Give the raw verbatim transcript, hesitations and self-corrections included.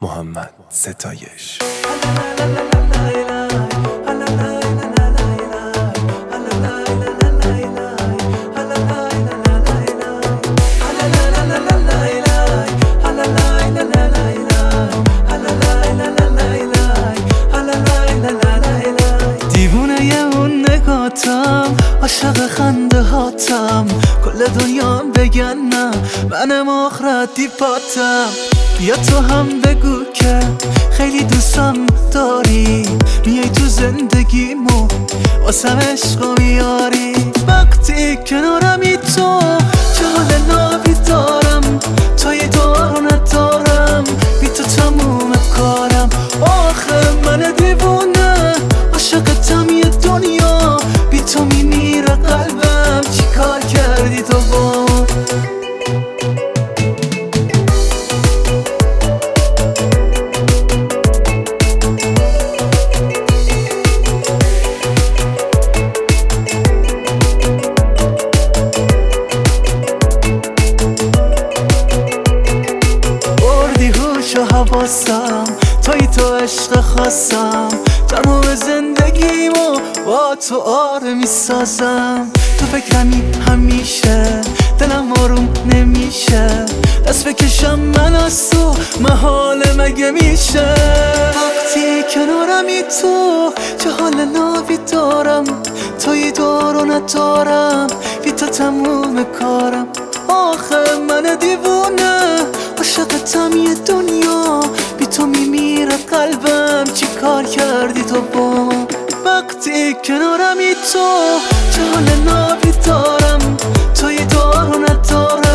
محمد ستایش. دیوونه اون نگاتم، عاشق خنده هاتم، کل دنیا بگن نه منم آخرت دیپاتم. بیا تو هم بگو که خیلی دوستم داری، میای تو زندگیمو واسم عشقو میاری. وقتی کنارمی تو چه حال نابی دارم، توی دارو ندارم، بی تو تموم کارم. آخه من دیوونه عاشقتم یه دنیا، بی تو میمیره قلبم، چی کار کردی تو با و حواسم، توی تو عشق خواستم، تمام زندگیمو با تو آره میسازم. تو فکرمی همیشه، دلم آروم نمیشه، دست بکشم من از تو محاله مگه میشه. وقتی کنارمی تو چه حال ناوی دارم، توی دارو ندارم، بی تو تموم کارم. آخه من دیوونه عاشقتم یه دنیا، بی تو میمیره قلبم، چی کار کردی تو با وقتی کنارمی تو چه حال نابی دارم، توی دارو ندارم،